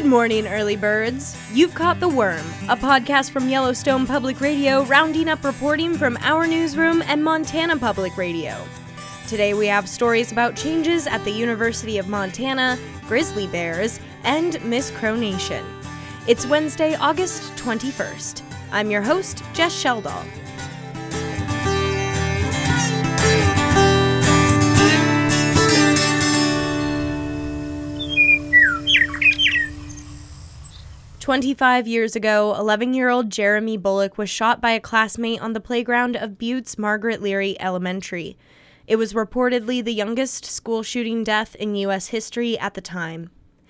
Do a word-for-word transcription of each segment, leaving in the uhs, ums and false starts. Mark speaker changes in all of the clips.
Speaker 1: Good morning, early birds. You've caught The Worm, a podcast from Yellowstone Public Radio rounding up reporting from our newsroom and Montana Public Radio. Today we have stories about changes at the University of Montana, grizzly bears, and Miss Crow Nation. It's Wednesday, August twenty-first. I'm your host, Jess Sheldall. twenty-five years ago, eleven-year-old Jeremy Bullock was shot by a classmate on the playground of Butte's Margaret Leary Elementary. It was reportedly the youngest school shooting death in U S history at the time.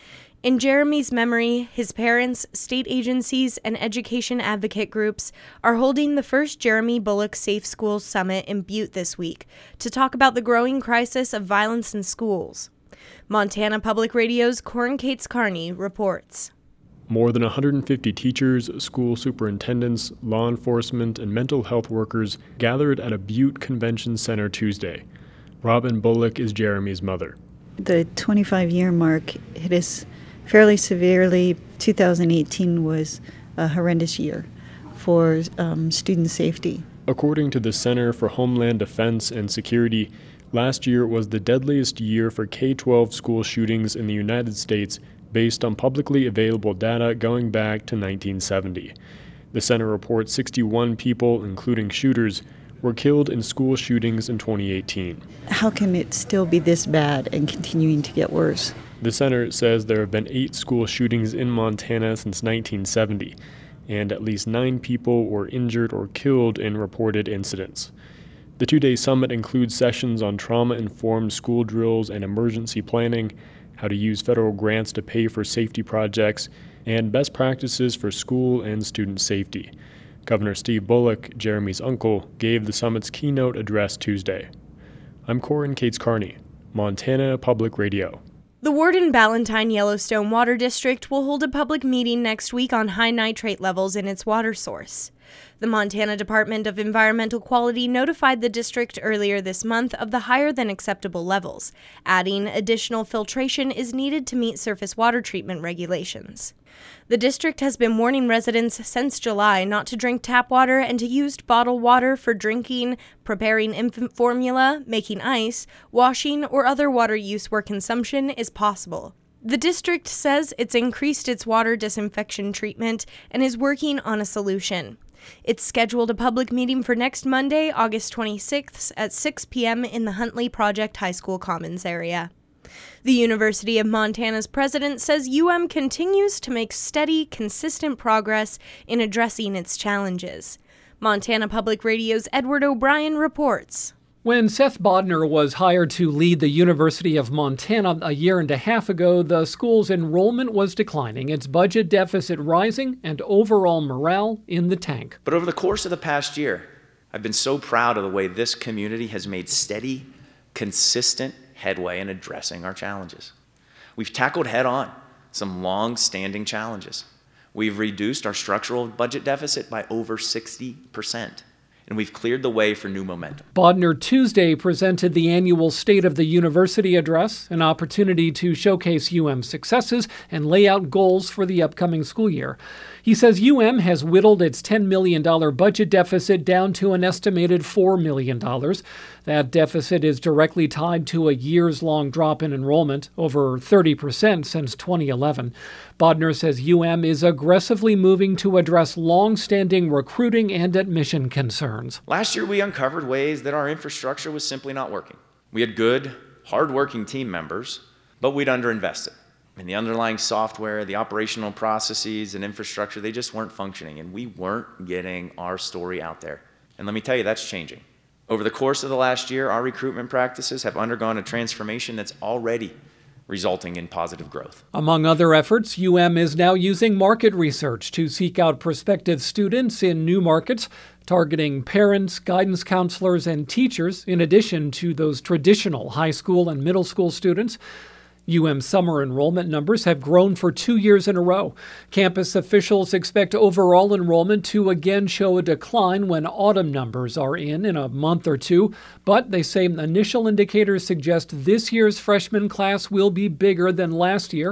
Speaker 1: In Jeremy's memory, his parents, state agencies, and education advocate groups are holding the first Jeremy Bullock Safe Schools Summit in Butte this week to talk about the growing crisis of violence in schools. Montana Public Radio's Corin Cates Carney reports.
Speaker 2: More than one hundred fifty teachers, school superintendents, law enforcement, and mental health workers gathered at a Butte Convention Center Tuesday. Robin Bullock is Jeremy's mother.
Speaker 3: The twenty-five-year mark hit us fairly severely. two thousand eighteen was a horrendous year for um, student safety.
Speaker 2: According to the Center for Homeland Defense and Security, last year was the deadliest year for K twelve school shootings in the United States based on publicly available data going back to nineteen seventy. The center reports sixty-one people, including shooters, were killed in school shootings in twenty eighteen.
Speaker 3: How can it still be this bad and continuing to get worse?
Speaker 2: The center says there have been eight school shootings in Montana since nineteen seventy, and at least nine people were injured or killed in reported incidents. The two-day summit includes sessions on trauma-informed school drills and emergency planning, how to use federal grants to pay for safety projects, and best practices for school and student safety. Governor Steve Bullock, Jeremy's uncle, gave the summit's keynote address Tuesday. I'm Corin Cates Carney, Montana Public Radio.
Speaker 1: The Warden Ballantine Yellowstone Water District will hold a public meeting next week on high nitrate levels in its water source. The Montana Department of Environmental Quality notified the district earlier this month of the higher than acceptable levels, adding additional filtration is needed to meet surface water treatment regulations. The district has been warning residents since July not to drink tap water and to use bottled water for drinking, preparing infant formula, making ice, washing, or other water use where consumption is possible. The district says it's increased its water disinfection treatment and is working on a solution. It's scheduled a public meeting for next Monday, August twenty-sixth at six p.m. in the Huntley Project High School Commons area. The University of Montana's president says U M continues to make steady, consistent progress in addressing its challenges. Montana Public Radio's Edward O'Brien reports.
Speaker 4: When Seth Bodner was hired to lead the University of Montana a year and a half ago, the school's enrollment was declining, its budget deficit rising, and overall morale in the tank.
Speaker 5: But over the course of the past year, I've been so proud of the way this community has made steady, consistent headway in addressing our challenges. We've tackled head-on some long-standing challenges. We've reduced our structural budget deficit by over sixty percent. And we've cleared the way for new momentum.
Speaker 4: Bodner Tuesday presented the annual State of the University address, an opportunity to showcase U M's successes and lay out goals for the upcoming school year. He says U M has whittled its ten million dollars budget deficit down to an estimated four million dollars. That deficit is directly tied to a years-long drop in enrollment, over thirty percent since twenty eleven. Bodner says U M is aggressively moving to address long-standing recruiting and admission concerns.
Speaker 5: Last year, we uncovered ways that our infrastructure was simply not working. We had good, hard-working team members, but we'd underinvested. I mean, the underlying software, the operational processes, and infrastructure, they just weren't functioning, and we weren't getting our story out there. And let me tell you, that's changing. Over the course of the last year, our recruitment practices have undergone a transformation that's already resulting in positive growth.
Speaker 4: Among other efforts, U M is now using market research to seek out prospective students in new markets, targeting parents, guidance counselors, and teachers, in addition to those traditional high school and middle school students. U M summer enrollment numbers have grown for two years in a row. Campus officials expect overall enrollment to again show a decline when autumn numbers are in in a month or two, but they say initial indicators suggest this year's freshman class will be bigger than last year.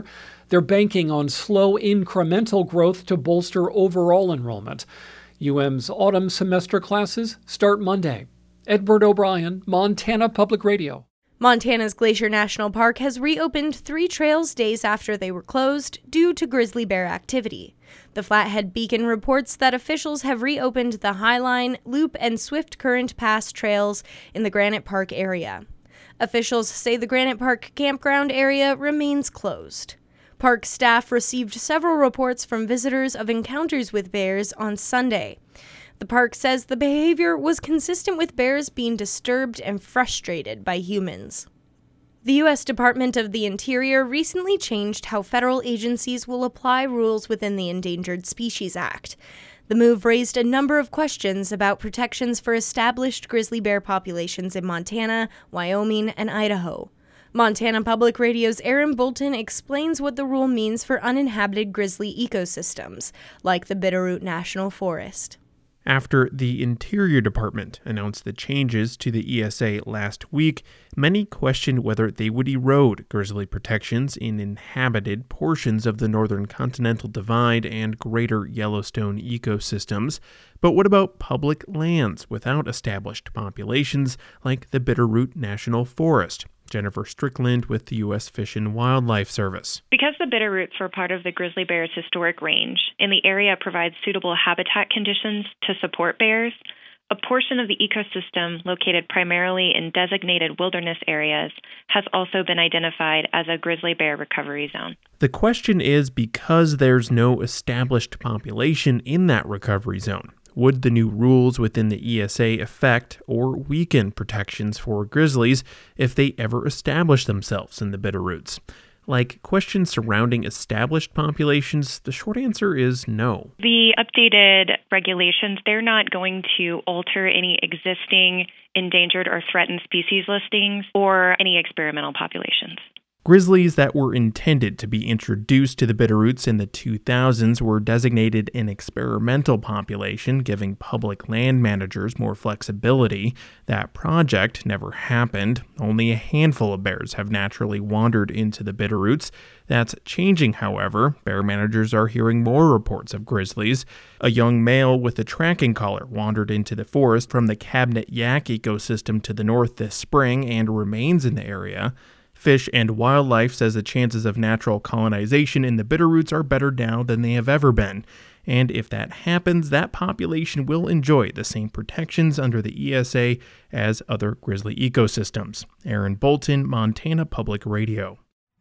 Speaker 4: They're banking on slow incremental growth to bolster overall enrollment. U M's autumn semester classes start Monday. Edward O'Brien, Montana Public Radio.
Speaker 1: Montana's Glacier National Park has reopened three trails days after they were closed due to grizzly bear activity. The Flathead Beacon reports that officials have reopened the Highline, Loop, and Swift Current Pass trails in the Granite Park area. Officials say the Granite Park campground area remains closed. Park staff received several reports from visitors of encounters with bears on Sunday. The park says the behavior was consistent with bears being disturbed and frustrated by humans. The U S Department of the Interior recently changed how federal agencies will apply rules within the Endangered Species Act. The move raised a number of questions about protections for established grizzly bear populations in Montana, Wyoming, and Idaho. Montana Public Radio's Aaron Bolton explains what the rule means for uninhabited grizzly ecosystems, like the Bitterroot National Forest.
Speaker 6: After the Interior Department announced the changes to the E S A last week, many questioned whether they would erode grizzly protections in inhabited portions of the Northern Continental Divide and Greater Yellowstone ecosystems. But what about public lands without established populations like the Bitterroot National Forest? Jennifer Strickland with the U S Fish and Wildlife Service.
Speaker 7: Because the Bitterroots were part of the grizzly bear's historic range, and the area provides suitable habitat conditions to support bears, a portion of the ecosystem located primarily in designated wilderness areas has also been identified as a grizzly bear recovery zone.
Speaker 6: The question is, because there's no established population in that recovery zone, would the new rules within the E S A affect or weaken protections for grizzlies if they ever establish themselves in the Bitterroots? Like questions surrounding established populations, the short answer is no.
Speaker 7: The updated regulations, they're not going to alter any existing endangered or threatened species listings or any experimental populations.
Speaker 6: Grizzlies that were intended to be introduced to the Bitterroots in the two thousands were designated an experimental population, giving public land managers more flexibility. That project never happened. Only a handful of bears have naturally wandered into the Bitterroots. That's changing, however. Bear managers are hearing more reports of grizzlies. A young male with a tracking collar wandered into the forest from the Cabinet Yaak ecosystem to the north this spring and remains in the area. Fish and Wildlife says the chances of natural colonization in the Bitterroots are better now than they have ever been. And if that happens, that population will enjoy the same protections under the E S A as other grizzly ecosystems. Aaron Bolton, Montana Public Radio.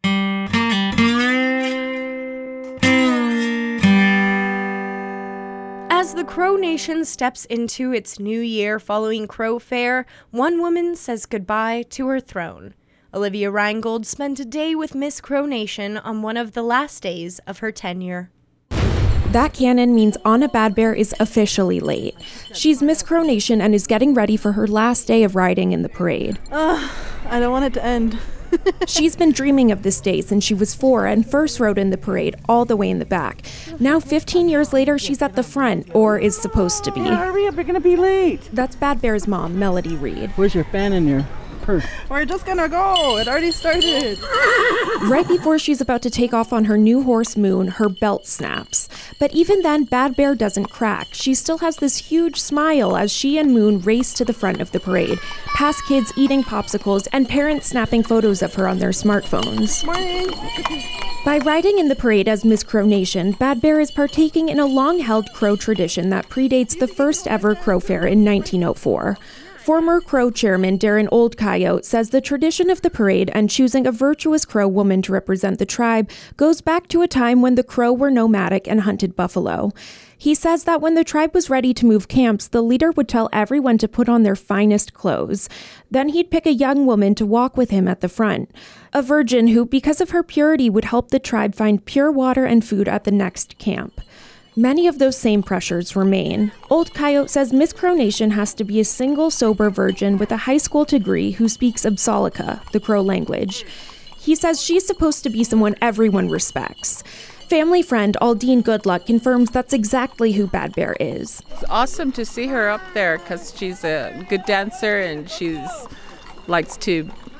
Speaker 1: As the Crow Nation steps into its new year following Crow Fair, one woman says goodbye to her throne. Olivia Reingold spent a day with Miss Crow Nation on one of the last days of her tenure.
Speaker 8: That cannon means Anna Bad Bear is officially late. She's Miss Crow Nation and is getting ready for her last day of riding in the parade.
Speaker 9: Ugh, I don't want it to end.
Speaker 8: She's been dreaming of this day since she was four and first rode in the parade all the way in the back. Now, fifteen years later, she's at the front, or is supposed to be.
Speaker 9: Yeah, hurry up, you're gonna be late.
Speaker 8: That's Bad Bear's mom, Melody Reed.
Speaker 9: Where's your fan in your purse? We're just gonna go. It already started.
Speaker 8: Right before she's about to take off on her new horse, Moon, her belt snaps. But even then, Bad Bear doesn't crack. She still has this huge smile as she and Moon race to the front of the parade, past kids eating popsicles and parents snapping photos of her on their smartphones.
Speaker 9: Morning.
Speaker 8: By riding in the parade as Miss Crow Nation, Bad Bear is partaking in a long-held Crow tradition that predates the first ever Crow Fair in nineteen oh four. Former Crow chairman Darren Old Coyote says the tradition of the parade and choosing a virtuous Crow woman to represent the tribe goes back to a time when the Crow were nomadic and hunted buffalo. He says that when the tribe was ready to move camps, the leader would tell everyone to put on their finest clothes. Then he'd pick a young woman to walk with him at the front. A virgin who, because of her purity, would help the tribe find pure water and food at the next camp. Many of those same pressures remain. Old Coyote says Miss Crow Nation has to be a single sober virgin with a high school degree who speaks Absalica, the Crow language. He says she's supposed to be someone everyone respects. Family friend Aldine Goodluck confirms that's exactly who Bad Bear is.
Speaker 10: It's awesome to see her up there because she's a good dancer and she's likes to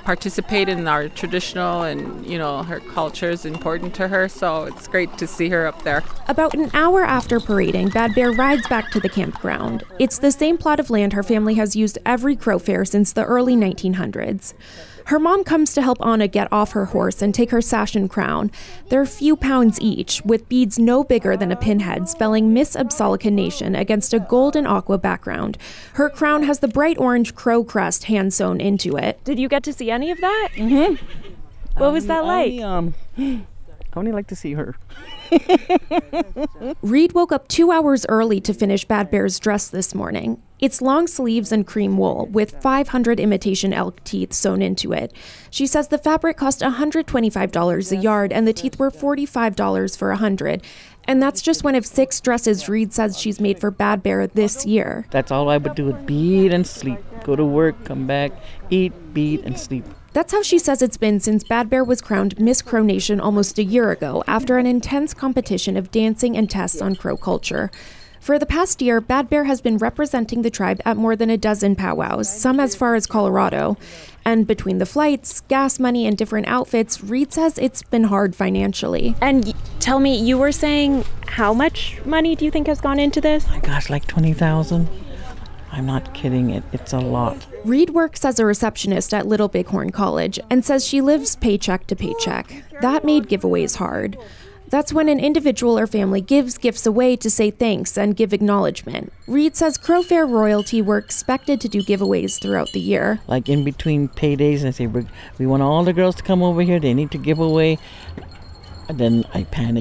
Speaker 10: participate in our traditional and, you know, her culture is important to her. So it's great to see her up there.
Speaker 8: About an hour after parading, Bad Bear rides back to the campground. It's the same plot of land her family has used every Crow Fair since the early nineteen hundreds. Her mom comes to help Anna get off her horse and take her sash and crown. They're a few pounds each, with beads no bigger than a pinhead spelling Miss Absolica Nation against a gold and aqua background. Her crown has the bright orange crow crest hand-sewn into it. Did you get to see any of that?
Speaker 9: Mm-hmm.
Speaker 8: What was that like?
Speaker 9: Only, um, I only like to see her.
Speaker 8: Reed woke up two hours early to finish Bad Bear's dress this morning. It's long sleeves and cream wool with five hundred imitation elk teeth sewn into it. She says the fabric cost one hundred twenty-five dollars a yard and the teeth were forty-five dollars for one hundred. And that's just one of six dresses Reed says she's made for Bad Bear this year.
Speaker 9: That's all I would do, would beat and sleep. Go to work, come back, eat, beat, and sleep.
Speaker 8: That's how she says it's been since Bad Bear was crowned Miss Crow Nation almost a year ago after an intense competition of dancing and tests on Crow culture. For the past year, Bad Bear has been representing the tribe at more than a dozen powwows, some as far as Colorado. And between the flights, gas money, and different outfits, Reed says it's been hard financially. And y- tell me, you were saying how much money do you think has gone into this?
Speaker 9: My gosh, like twenty thousand dollars. I'm not kidding, it. It's a lot.
Speaker 8: Reed works as a receptionist at Little Bighorn College and says she lives paycheck to paycheck. That made giveaways hard. That's when an individual or family gives gifts away to say thanks and give acknowledgement. Reed says Crow Fair royalty were expected to do giveaways throughout the year.
Speaker 9: Like in between paydays, and I say, we want all the girls to come over here. They need to give away. And then I panic.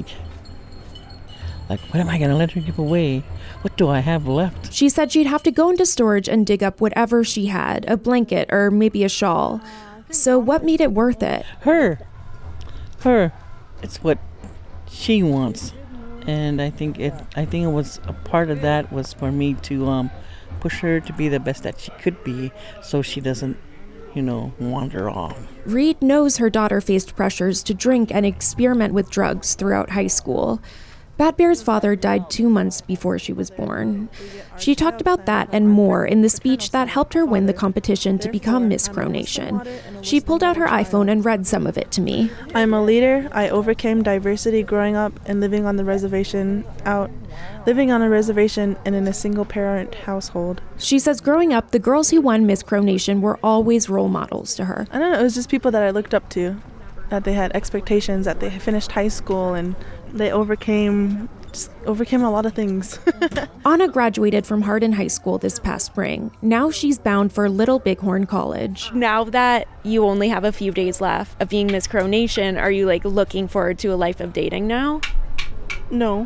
Speaker 9: Like, what am I going to let her give away? What do I have left?
Speaker 8: She said she'd have to go into storage and dig up whatever she had, a blanket or maybe a shawl. So what made it worth it?
Speaker 9: Her. Her. It's what she wants. And I think it I think it was a part of that was for me to um push her to be the best that she could be so she doesn't, you know, wander off.
Speaker 8: Reed knows her daughter faced pressures to drink and experiment with drugs throughout high school. Bad Bear's father died two months before she was born. She talked about that and more in the speech that helped her win the competition to become Miss Crow Nation. She pulled out her iPhone and read some of it to me.
Speaker 11: I'm a leader. I overcame diversity growing up and living on the reservation out, living on a reservation and in a single-parent household.
Speaker 8: She says growing up, the girls who won Miss Crow Nation were always role models to her.
Speaker 11: I don't know, it was just people that I looked up to, that they had expectations, that they finished high school, and they overcame just overcame a lot of things.
Speaker 8: Anna graduated from Hardin High School this past spring. Now she's bound for Little Bighorn College. Now that you only have a few days left of being Miss Crow Nation, are you like looking forward to a life of dating now?
Speaker 11: No.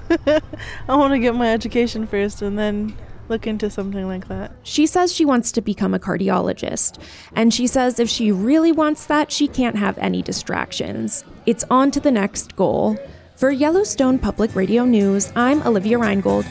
Speaker 11: I want to get my education first and then look into something like that.
Speaker 8: She says she wants to become a cardiologist, and she says if she really wants that, she can't have any distractions. It's on to the next goal. For Yellowstone Public Radio News, I'm Olivia Reingold.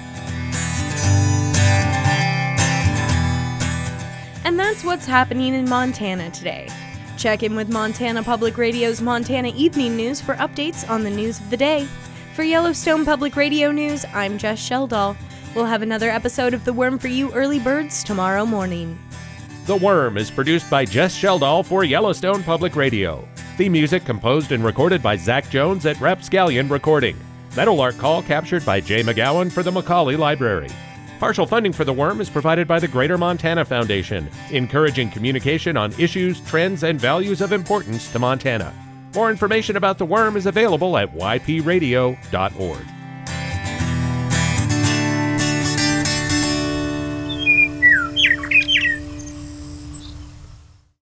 Speaker 1: And that's what's happening in Montana today. Check in with Montana Public Radio's Montana Evening News for updates on the news of the day. For Yellowstone Public Radio News, I'm Jess Sheldall. We'll have another episode of The Worm for you early birds tomorrow morning.
Speaker 12: The Worm is produced by Jess Sheldall for Yellowstone Public Radio. Theme music composed and recorded by Zach Jones at Rapscallion Recording. Meadowlark Call captured by Jay McGowan for the Macaulay Library. Partial funding for The Worm is provided by the Greater Montana Foundation, encouraging communication on issues, trends, and values of importance to Montana. More information about The Worm is available at y p radio dot org.